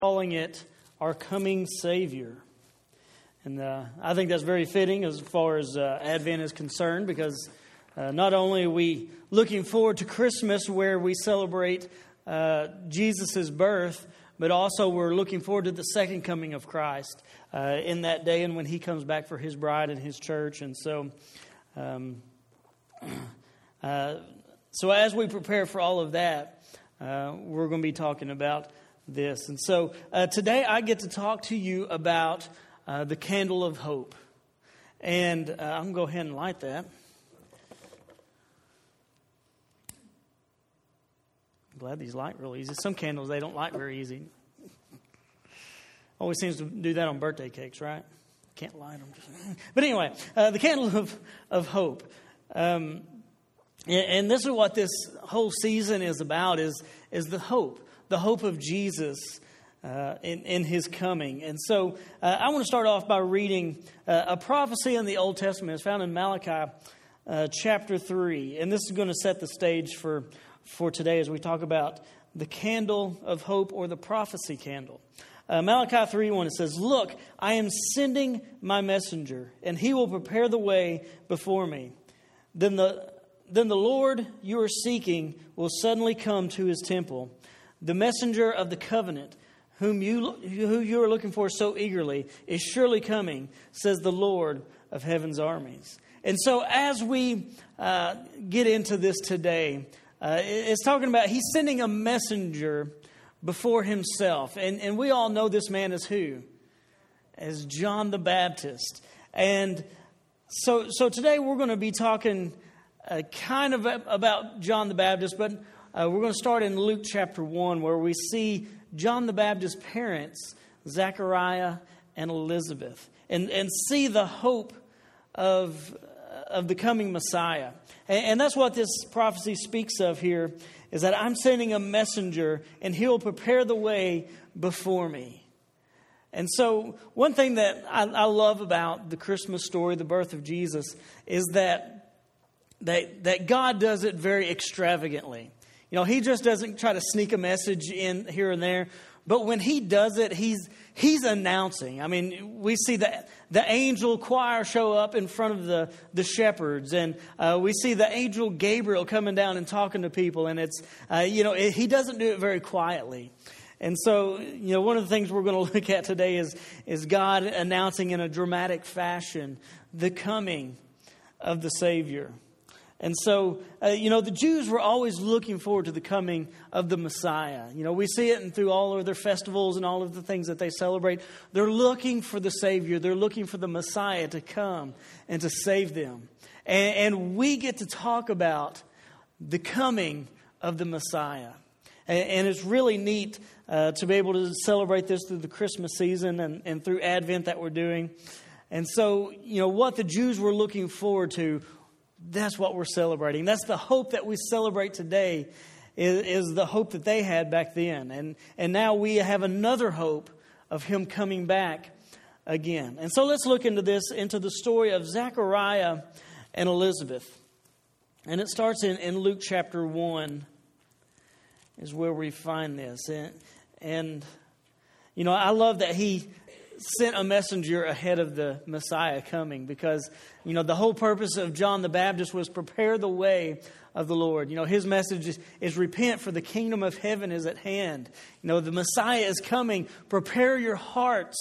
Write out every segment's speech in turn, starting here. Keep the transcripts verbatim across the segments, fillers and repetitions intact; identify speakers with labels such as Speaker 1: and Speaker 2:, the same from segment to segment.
Speaker 1: calling it Our Coming Savior. And uh, I think that's very fitting as far as uh, Advent is concerned, because uh, not only are we looking forward to Christmas where we celebrate uh, Jesus' birth, but also we're looking forward to the second coming of Christ uh, in that day and when He comes back for His bride and His church. And so, um, uh, so as we prepare for all of that, uh, we're going to be talking about this. And so uh, today I get to talk to you about uh, the candle of hope. And uh, I'm going to go ahead and light that. I'm glad these light real easy. Some candles, they don't light very easy. Always seems to do that on birthday cakes, right? Can't light them. But anyway, uh, the candle of, of hope. Um, and this is what this whole season is about, is, is the hope. The hope of Jesus uh, in, in His coming. And so uh, I want to start off by reading uh, a prophecy in the Old Testament. It's found in Malachi uh, chapter three. And this is going to set the stage for, for today as we talk about the candle of hope, or the prophecy candle. Uh, Malachi three one, it says, "Look, I am sending my messenger, and he will prepare the way before me. Then the, then the Lord you are seeking will suddenly come to His temple. The messenger of the covenant, whom you who you are looking for so eagerly, is surely coming, says the Lord of heaven's armies." And so as we uh, get into this today, uh, it's talking about He's sending a messenger before Himself. And, and we all know this man is who? As John the Baptist. And so, so today we're going to be talking uh, kind of about John the Baptist, but Uh, we're going to start in Luke chapter one, where we see John the Baptist's parents, Zechariah and Elizabeth, and, and see the hope of, of the coming Messiah. And, and that's what this prophecy speaks of here, is that I'm sending a messenger and He'll prepare the way before me. And so one thing that I, I love about the Christmas story, the birth of Jesus, is that, that, that God does it very extravagantly. You know, He just doesn't try to sneak a message in here and there. But when He does it, He's He's announcing. I mean, we see the, the angel choir show up in front of the, the shepherds. And uh, we see the angel Gabriel coming down and talking to people. And it's, uh, you know, it, He doesn't do it very quietly. And so, you know, one of the things we're going to look at today is, is God announcing in a dramatic fashion the coming of the Savior. And so, uh, you know, the Jews were always looking forward to the coming of the Messiah. You know, we see it in, through all of their festivals and all of the things that they celebrate. They're looking for the Savior. They're looking for the Messiah to come and to save them. And, and we get to talk about the coming of the Messiah. And, and it's really neat uh, to be able to celebrate this through the Christmas season and, and through Advent that we're doing. And so, you know, what the Jews were looking forward to, that's what we're celebrating. That's the hope that we celebrate today, is, is the hope that they had back then. And, and now we have another hope of Him coming back again. And so let's look into this, into the story of Zechariah and Elizabeth. And it starts in, in Luke chapter one is where we find this. And, and, you know, I love that He sent a messenger ahead of the Messiah coming, because, you know, the whole purpose of John the Baptist was prepare the way of the Lord. You know, his message is, is repent, for the kingdom of heaven is at hand. You know, the Messiah is coming. Prepare your hearts,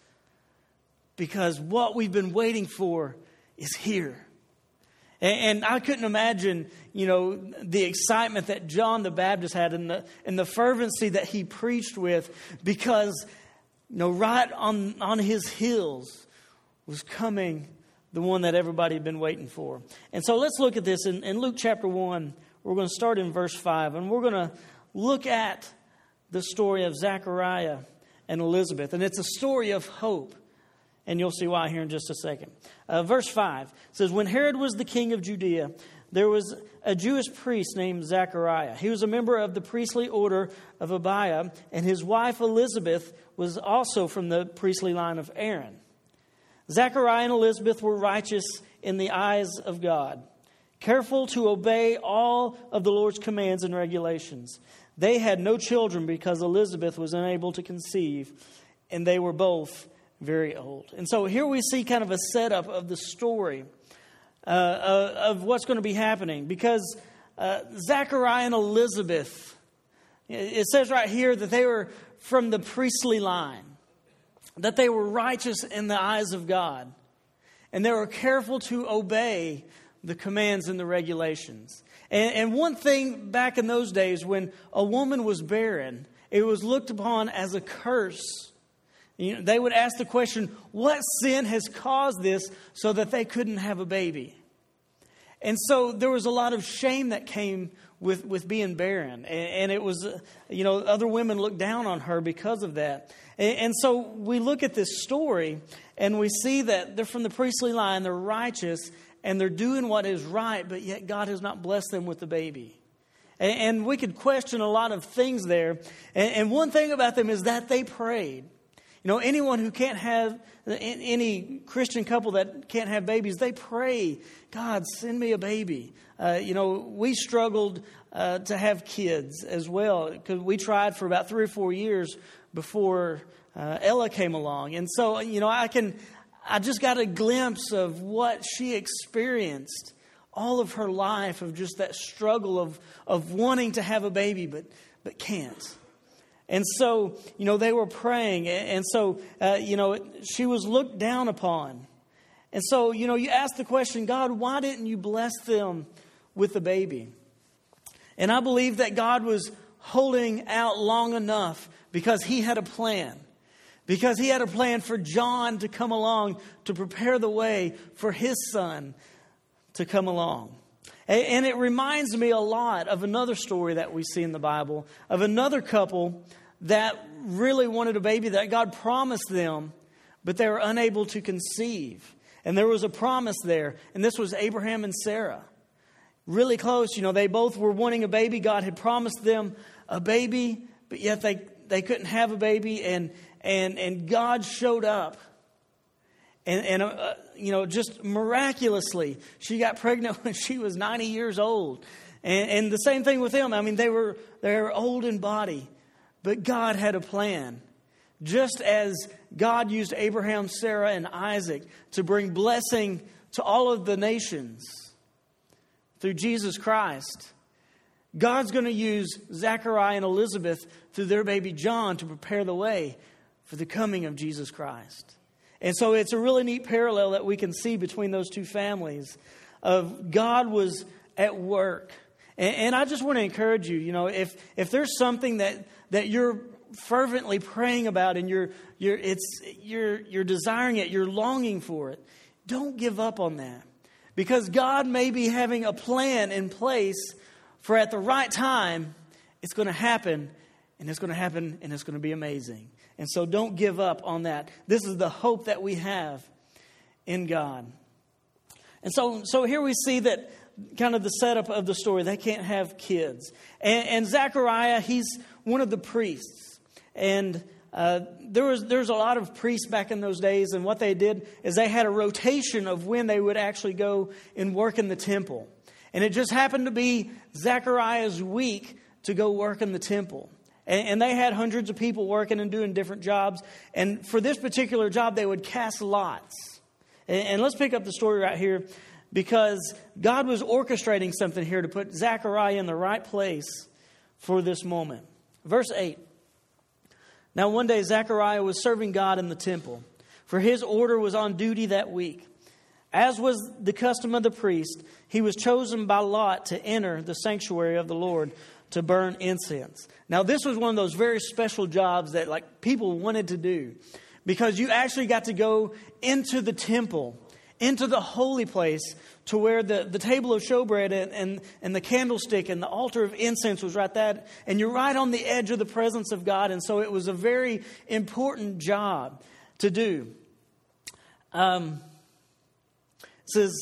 Speaker 1: because what we've been waiting for is here. And, and I couldn't imagine, you know, the excitement that John the Baptist had, and the, and the fervency that he preached with, because You know, right on, on His heels was coming the one that everybody had been waiting for. And so let's look at this in, in Luke chapter one. We're going to start in verse five. And we're going to look at the story of Zechariah and Elizabeth. And it's a story of hope. And you'll see why here in just a second. Uh, verse five says, "When Herod was the king of Judea, there was a Jewish priest named Zechariah. He was a member of the priestly order of Abiah, and his wife Elizabeth was also from the priestly line of Aaron. Zechariah and Elizabeth were righteous in the eyes of God, careful to obey all of the Lord's commands and regulations. They had no children because Elizabeth was unable to conceive, and they were both very old. And so here we see kind of a setup of the story uh, uh, of what's going to be happening. Because uh, Zechariah and Elizabeth, it says right here that they were from the priestly line, that they were righteous in the eyes of God, and they were careful to obey the commands and the regulations. And, and one thing back in those days, when a woman was barren, it was looked upon as a curse. You know, they would ask the question, what sin has caused this, so that they couldn't have a baby? And so there was a lot of shame that came with, with being barren. And, and it was, uh, you know, other women looked down on her because of that. And, and so we look at this story and we see that they're from the priestly line, they're righteous, and they're doing what is right, but yet God has not blessed them with the baby. And, and we could question a lot of things there. And, and one thing about them is that they prayed. You know, anyone who can't have, any Christian couple that can't have babies, they pray, God, send me a baby. Uh, you know, we struggled uh, to have kids as well, because we tried for about three or four years before uh, Ella came along. And so, you know, I can, I just got a glimpse of what she experienced all of her life, of just that struggle of, of wanting to have a baby, but, but can't. And so, you know, they were praying. And so, uh, you know, she was looked down upon. And so, you know, you ask the question, God, why didn't you bless them with the baby? And I believe that God was holding out long enough because he had a plan. Because he had a plan for John to come along to prepare the way for his son to come along. And it reminds me a lot of another story that we see in the Bible, of another couple that really wanted a baby that God promised them, but they were unable to conceive. And there was a promise there, and this was Abraham and Sarah. Really close, you know, they both were wanting a baby. God had promised them a baby, but yet they, they couldn't have a baby, and and and God showed up. And, and uh, you know, just miraculously, she got pregnant when she was ninety years old. And, and the same thing with them. I mean, they were they were old in body, but God had a plan. Just as God used Abraham, Sarah, and Isaac to bring blessing to all of the nations through Jesus Christ, God's going to use Zechariah and Elizabeth through their baby John to prepare the way for the coming of Jesus Christ. And so it's a really neat parallel that we can see between those two families of God was at work. And, and I just want to encourage you, you know, if if there's something that, that you're fervently praying about and you're you're it's you're you're desiring it, you're longing for it, don't give up on that. Because God may be having a plan in place for at the right time, it's going to happen, and it's going to happen, and it's going to be amazing. And so don't give up on that. This is the hope that we have in God. And so, so here we see that kind of the setup of the story. They can't have kids. And, and Zechariah, he's one of the priests. And uh, there was there's a lot of priests back in those days. And what they did is they had a rotation of when they would actually go and work in the temple. And it just happened to be Zechariah's week to go work in the temple. And they had hundreds of people working and doing different jobs. And for this particular job, they would cast lots. And let's pick up the story right here, because God was orchestrating something here to put Zechariah in the right place for this moment. Verse eight. Now one day Zechariah was serving God in the temple, for his order was on duty that week. As was the custom of the priest, he was chosen by lot to enter the sanctuary of the Lord to burn incense. Now, this was one of those very special jobs that like people wanted to do, because you actually got to go into the temple, into the holy place, to where the, the table of showbread and, and, and the candlestick and the altar of incense was right there. And you're right on the edge of the presence of God. And so it was a very important job to do. Um, it says,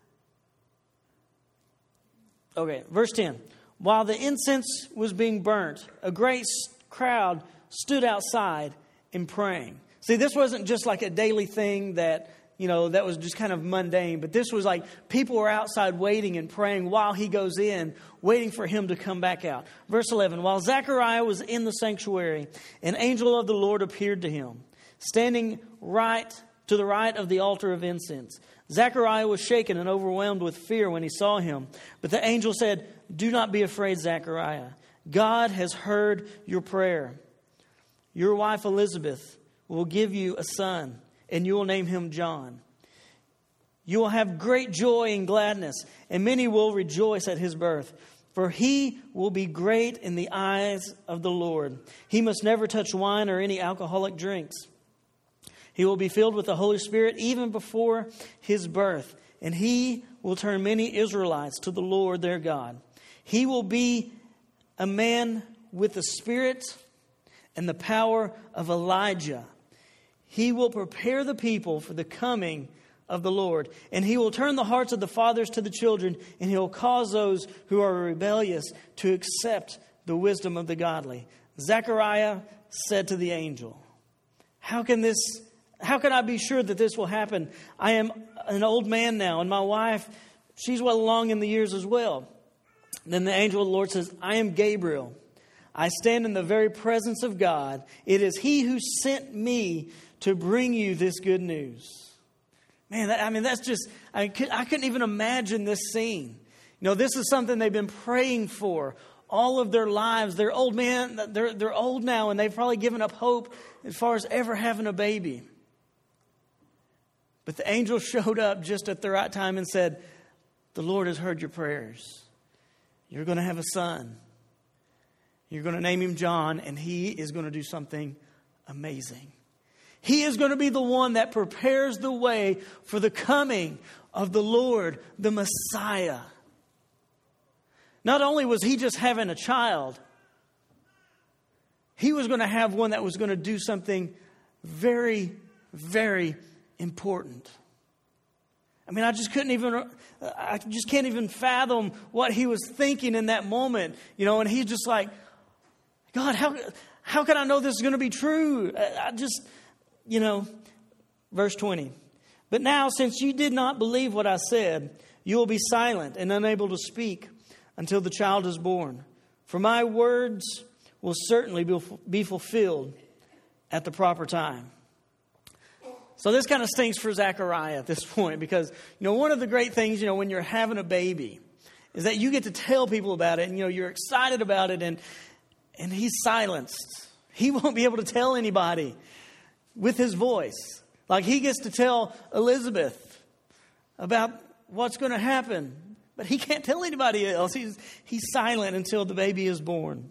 Speaker 1: okay, verse ten. While the incense was being burnt, a great crowd stood outside and praying. See, this wasn't just like a daily thing that, you know, that was just kind of mundane. But this was like people were outside waiting and praying while he goes in, waiting for him to come back out. Verse eleven, while Zechariah was in the sanctuary, an angel of the Lord appeared to him, standing right to the right of the altar of incense. Zechariah was shaken and overwhelmed with fear when he saw him. But the angel said, "Do not be afraid, Zechariah. God has heard your prayer. Your wife Elizabeth will give you a son, and you will name him John. You will have great joy and gladness, and many will rejoice at his birth. For he will be great in the eyes of the Lord. He must never touch wine or any alcoholic drinks. He will be filled with the Holy Spirit even before his birth, and he will turn many Israelites to the Lord their God. He will be a man with the spirit and the power of Elijah. He will prepare the people for the coming of the Lord, and he will turn the hearts of the fathers to the children, and he will cause those who are rebellious to accept the wisdom of the godly." Zechariah said to the angel, How can this How can I be sure that this will happen? I am an old man now, and my wife, she's well along in the years as well. Then the angel of the Lord says, "I am Gabriel. I stand in the very presence of God. It is he who sent me to bring you this good news." Man, that, I mean, that's just, I, could, I couldn't even imagine this scene. You know, this is something they've been praying for all of their lives. They're old men, they're, they're old now, and they've probably given up hope as far as ever having a baby. But the angel showed up just at the right time and said, "The Lord has heard your prayers. You're going to have a son. You're going to name him John, and he is going to do something amazing. He is going to be the one that prepares the way for the coming of the Lord, the Messiah." Not only was he just having a child, he was going to have one that was going to do something very, very important. I mean, I just couldn't even, I just can't even fathom what he was thinking in that moment. You know, and he's just like, "God, how, how can I know this is going to be true?" I just, you know, verse twenty. "But now, since you did not believe what I said, you will be silent and unable to speak until the child is born. For my words will certainly be fulfilled at the proper time." So this kind of stinks for Zechariah at this point, because, you know, one of the great things, you know, when you're having a baby is that you get to tell people about it, and, you know, you're excited about it, and and he's silenced. He won't be able to tell anybody with his voice. Like, he gets to tell Elizabeth about what's going to happen, but he can't tell anybody else. He's he's silent until the baby is born.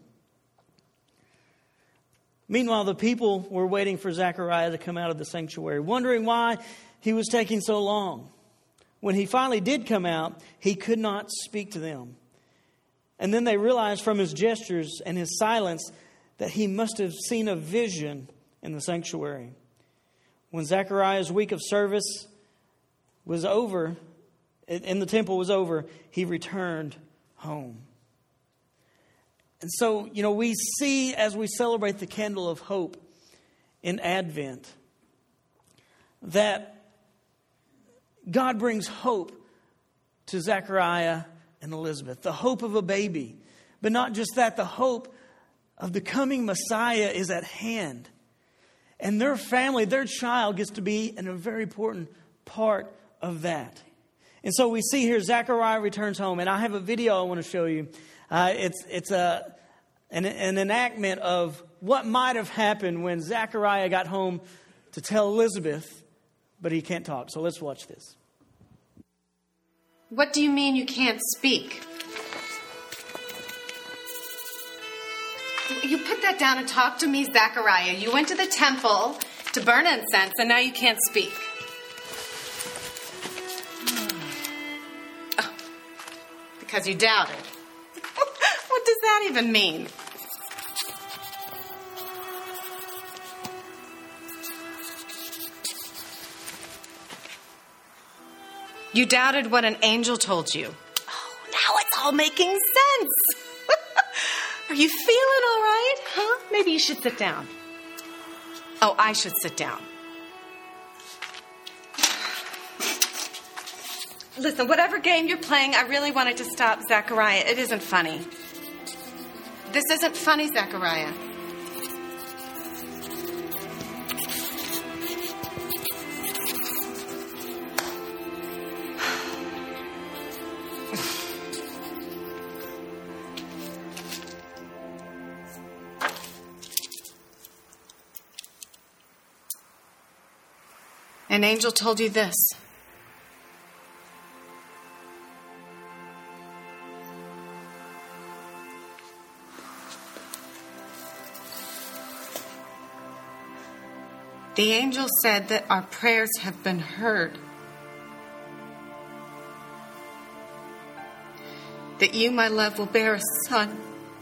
Speaker 1: Meanwhile, the people were waiting for Zechariah to come out of the sanctuary, wondering why he was taking so long. When he finally did come out, he could not speak to them. And then they realized from his gestures and his silence that he must have seen a vision in the sanctuary. When Zechariah's week of service was over, and the temple was over, he returned home. And so, you know, we see as we celebrate the candle of hope in Advent that God brings hope to Zechariah and Elizabeth. The hope of a baby. But not just that, the hope of the coming Messiah is at hand. And their family, their child gets to be in a very important part of that. And so we see here Zechariah returns home. And I have a video I want to show you. Uh, it's it's a an, an enactment of what might have happened when Zechariah got home to tell Elizabeth, but he can't talk. So let's watch this.
Speaker 2: What do you mean you can't speak? You put that down and talk to me, Zechariah. You went to the temple to burn incense, and now you can't speak. Oh, because you doubted. What does that even mean? You doubted what an angel told you. Oh, now it's all making sense. Are you feeling all right? Huh? Maybe you should sit down. Oh, I should sit down. Listen, whatever game you're playing, I really wanted to stop Zachariah. It isn't funny. This isn't funny, Zachariah. An angel told you this. The angel said that our prayers have been heard. That you, my love, will bear a son.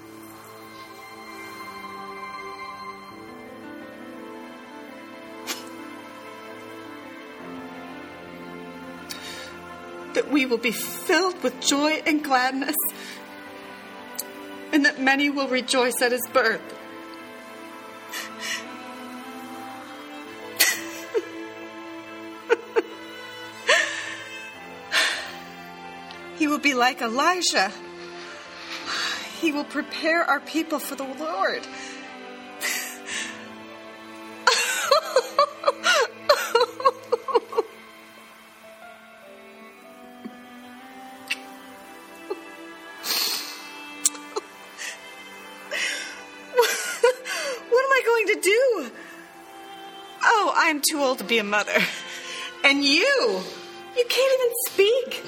Speaker 2: That we will be filled with joy and gladness, and that many will rejoice at his birth. He will be like Elijah. He will prepare our people for the Lord. I'm too old to be a mother. And you, you can't even speak.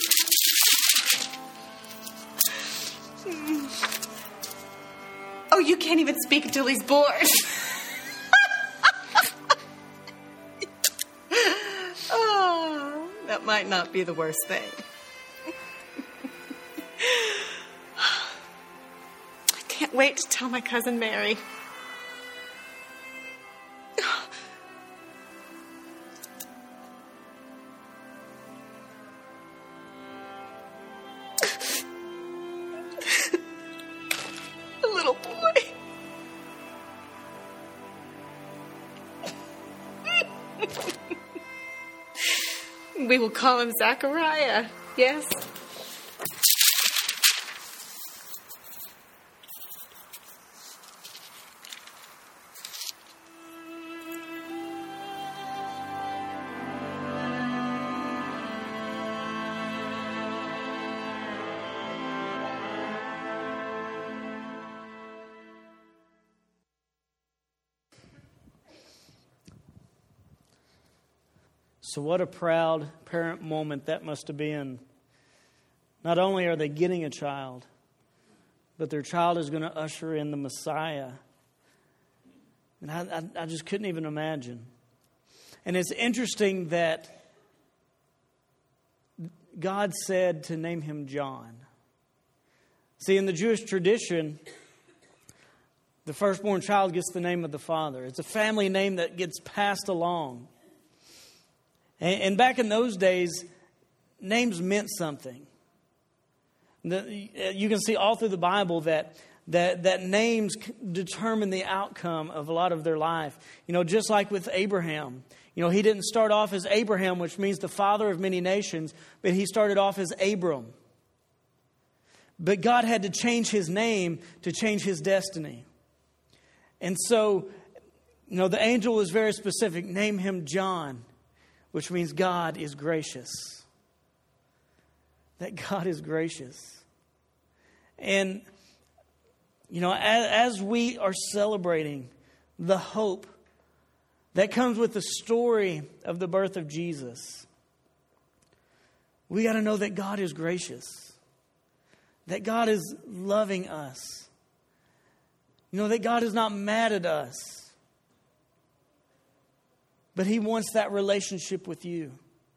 Speaker 2: Oh, you can't even speak until he's born. Oh, that might not be the worst thing. I can't wait to tell my cousin Mary. We will call him Zachariah, yes?
Speaker 1: So what a proud parent moment that must have been. Not only are they getting a child, but their child is going to usher in the Messiah. And I, I, I just couldn't even imagine. And it's interesting that God said to name him John. See, in the Jewish tradition, the firstborn child gets the name of the father. It's a family name that gets passed along. And back in those days, names meant something. You can see all through the Bible that that that names determine the outcome of a lot of their life. You know, just like with Abraham. You know, he didn't start off as Abraham, which means the father of many nations, but he started off as Abram. But God had to change his name to change his destiny. And so, you know, the angel was very specific. Name him John. Which means God is gracious. That God is gracious. And, you know, as, as we are celebrating the hope that comes with the story of the birth of Jesus, we got to know that God is gracious. That God is loving us. You know, that God is not mad at us. But he wants that relationship with you.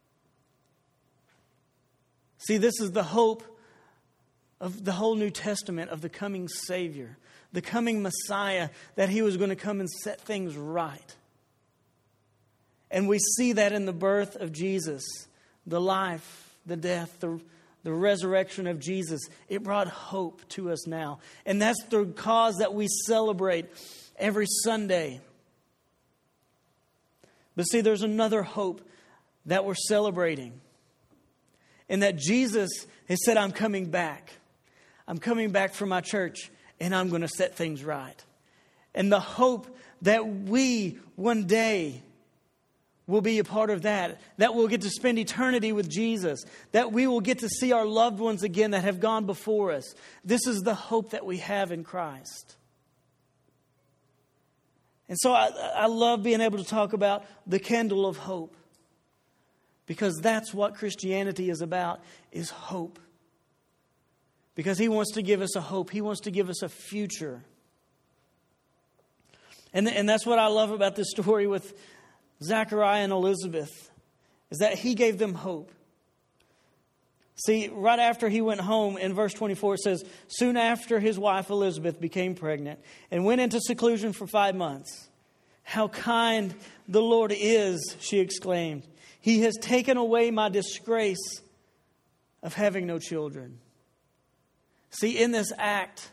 Speaker 1: See, this is the hope of the whole New Testament of the coming Savior, the coming Messiah, that he was going to come and set things right. And we see that in the birth of Jesus, the life, the death, the, the resurrection of Jesus. It brought hope to us now. And that's the cause that we celebrate every Sunday. But see, there's another hope that we're celebrating. And that Jesus has said, I'm coming back. I'm coming back for my church, and I'm going to set things right. And the hope that we one day will be a part of that, that we'll get to spend eternity with Jesus, that we will get to see our loved ones again that have gone before us. This is the hope that we have in Christ. And so I, I love being able to talk about the candle of hope, because that's what Christianity is about, is hope. Because He wants to give us a hope. He wants to give us a future. And, and that's what I love about this story with Zachariah and Elizabeth, is that He gave them hope. See, right after he went home, in verse twenty-four, it says, soon after his wife Elizabeth became pregnant and went into seclusion for five months. How kind the Lord is, she exclaimed. He has taken away my disgrace of having no children. See, in this act,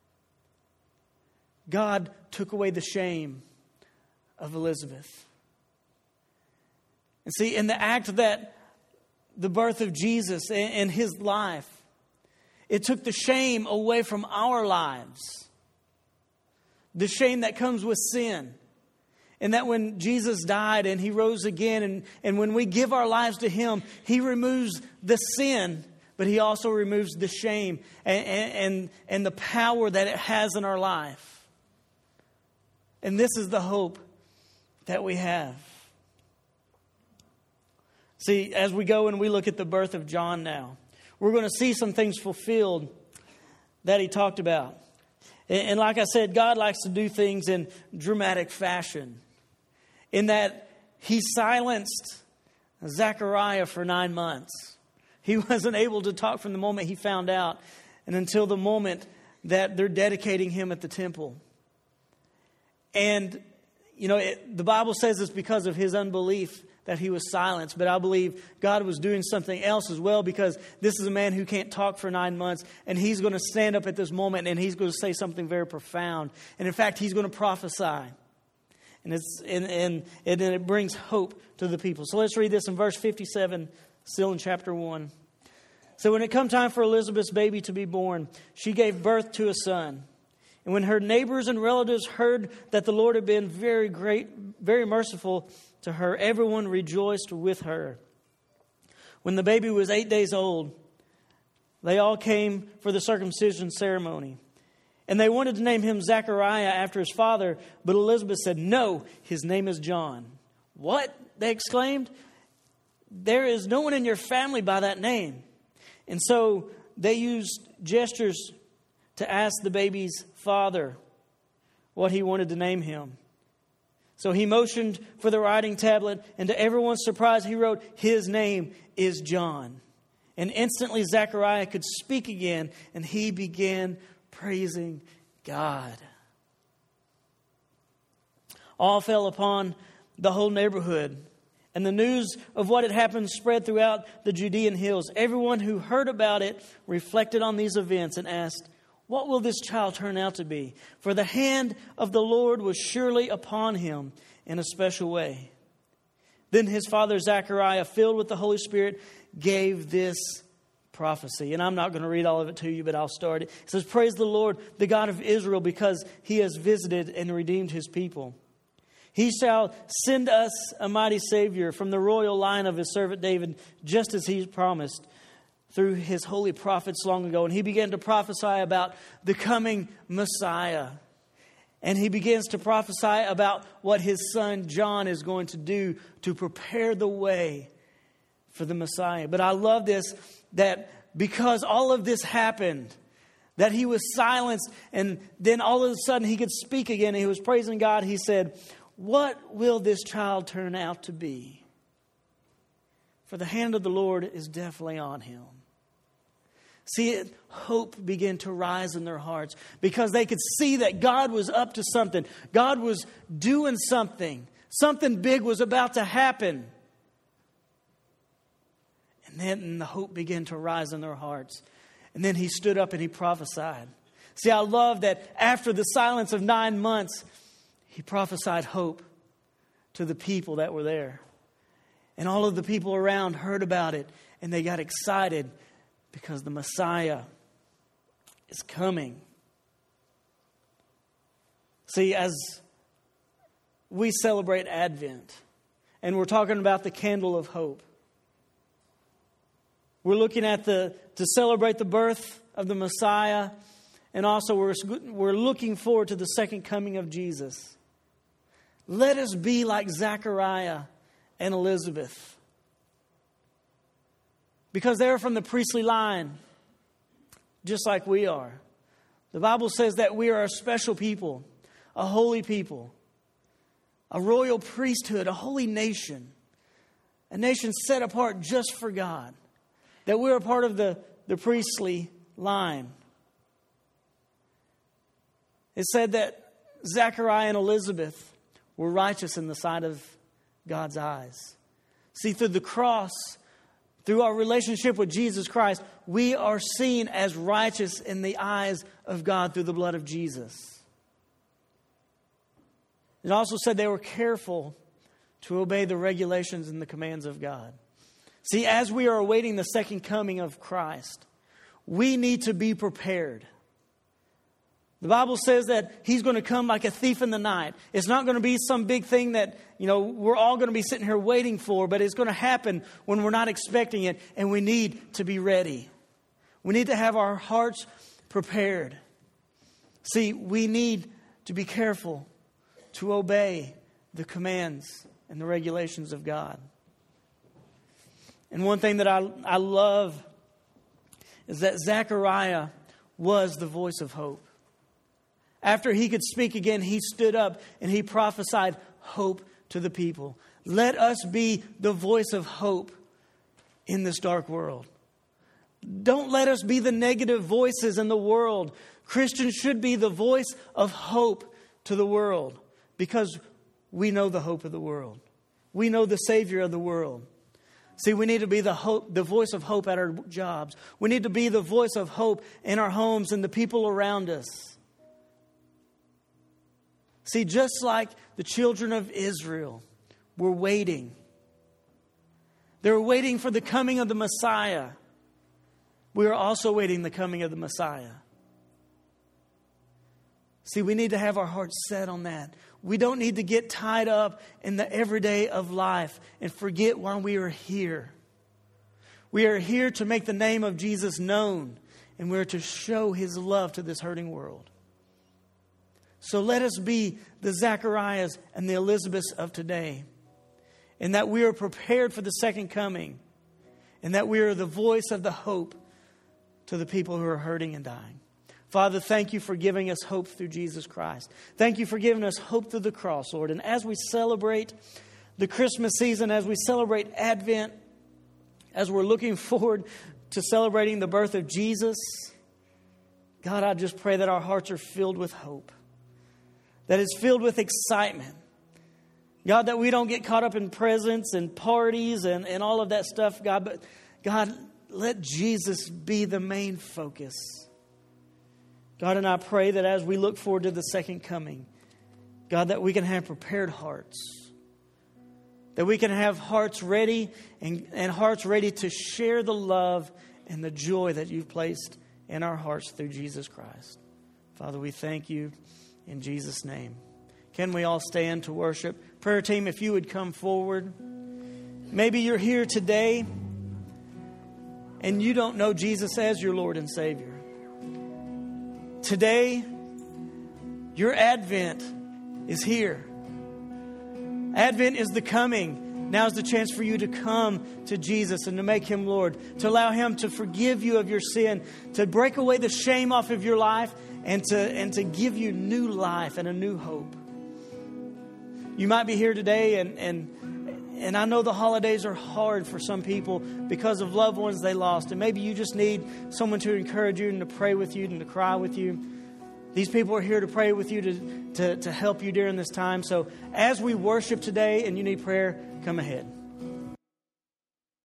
Speaker 1: God took away the shame of Elizabeth. And see, in the act that the birth of Jesus and His life, it took the shame away from our lives. The shame that comes with sin. And that when Jesus died and He rose again, and, and when we give our lives to Him, He removes the sin, but He also removes the shame and, and, and the power that it has in our life. And this is the hope that we have. See, as we go and we look at the birth of John now, we're going to see some things fulfilled that he talked about. And, and like I said, God likes to do things in dramatic fashion. In that He silenced Zechariah for nine months. He wasn't able to talk from the moment he found out and until the moment that they're dedicating him at the temple. And, you know, it, the Bible says it's because of his unbelief that he was silenced. But I believe God was doing something else as well, because this is a man who can't talk for nine months. And he's going to stand up at this moment and he's going to say something very profound. And in fact, he's going to prophesy. And, it's, and, and, and it brings hope to the people. So let's read this in verse fifty-seven, still in chapter one. So when it come time for Elizabeth's baby to be born, she gave birth to a son. And when her neighbors and relatives heard that the Lord had been very great, very merciful to her, everyone rejoiced with her. When the baby was eight days old, they all came for the circumcision ceremony. And they wanted to name him Zechariah after his father, but Elizabeth said, no, his name is John. What? They exclaimed. There is no one in your family by that name. And so they used gestures to ask the baby's father what he wanted to name him. So he motioned for the writing tablet, and to everyone's surprise, he wrote, his name is John. And instantly Zechariah could speak again, and he began praising God. All fell upon the whole neighborhood, and the news of what had happened spread throughout the Judean hills. Everyone who heard about it reflected on these events and asked, what will this child turn out to be? For the hand of the Lord was surely upon him in a special way. Then his father Zechariah, filled with the Holy Spirit, gave this prophecy. And I'm not going to read all of it to you, but I'll start it. It says, praise the Lord, the God of Israel, because He has visited and redeemed His people. He shall send us a mighty Savior from the royal line of His servant David, just as He promised through His holy prophets long ago. And he began to prophesy about the coming Messiah. And he begins to prophesy about what his son John is going to do to prepare the way for the Messiah. But I love this, that because all of this happened, that he was silenced, and then all of a sudden he could speak again. He was praising God. He said, what will this child turn out to be? For the hand of the Lord is definitely on him. See, hope began to rise in their hearts because they could see that God was up to something. God was doing something. Something big was about to happen. And then the hope began to rise in their hearts. And then he stood up and he prophesied. See, I love that after the silence of nine months, he prophesied hope to the people that were there. And all of the people around heard about it. and they got excited because the Messiah is coming. See, as we celebrate Advent, and we're talking about the candle of hope, we're looking at the, to celebrate the birth of the Messiah, and also we're, we're looking forward to the second coming of Jesus. Let us be like Zechariah and Elizabeth, because they're from the priestly line, just like we are. The Bible says that we are a special people, a holy people, a royal priesthood, a holy nation, a nation set apart just for God, that we're a part of the, the priestly line. It said that Zechariah and Elizabeth were righteous in the sight of God's eyes. See, through the cross, through our relationship with Jesus Christ, we are seen as righteous in the eyes of God through the blood of Jesus. It also said they were careful to obey the regulations and the commands of God. See, as we are awaiting the second coming of Christ, we need to be prepared. The Bible says that He's going to come like a thief in the night. It's not going to be some big thing that, you know, we're all going to be sitting here waiting for, but it's going to happen when we're not expecting it, and we need to be ready. We need to have our hearts prepared. See, we need to be careful to obey the commands and the regulations of God. And one thing that I, I love is that Zechariah was the voice of hope. After he could speak again, he stood up and he prophesied hope to the people. Let us be the voice of hope in this dark world. Don't let us be the negative voices in the world. Christians should be the voice of hope to the world, because we know the hope of the world. We know the Savior of the world. See, we need to be the hope, the voice of hope at our jobs. We need to be the voice of hope in our homes and the people around us. See, just like the children of Israel were waiting. They were waiting for the coming of the Messiah. We are also waiting the coming of the Messiah. See, we need to have our hearts set on that. We don't need to get tied up in the everyday of life and forget why we are here. We are here to make the name of Jesus known, and we're to show His love to this hurting world. So let us be the Zacharias and the Elizabeths of today, and that we are prepared for the second coming, and that we are the voice of the hope to the people who are hurting and dying. Father, thank You for giving us hope through Jesus Christ. Thank You for giving us hope through the cross, Lord. And as we celebrate the Christmas season, as we celebrate Advent, as we're looking forward to celebrating the birth of Jesus, God, I just pray that our hearts are filled with hope, that it's filled with excitement. God, that we don't get caught up in presents and parties and, and all of that stuff, God. But God, let Jesus be the main focus. God, and I pray that as we look forward to the second coming, God, that we can have prepared hearts. That we can have hearts ready and, and hearts ready to share the love and the joy that You've placed in our hearts through Jesus Christ. Father, we thank You in Jesus' name. Can we all stand to worship? Prayer team, if you would come forward. Maybe you're here today and you don't know Jesus as your Lord and Savior. Today, your Advent is here. Advent is the coming. Now is the chance for you to come to Jesus and to make Him Lord, to allow Him to forgive you of your sin, to break away the shame off of your life, and to, and to give you new life and a new hope. You might be here today, and, and, and I know the holidays are hard for some people because of loved ones they lost. And maybe you just need someone to encourage you and to pray with you and to cry with you. These people are here to pray with you, to, to, to help you during this time. So as we worship today and you need prayer, come ahead.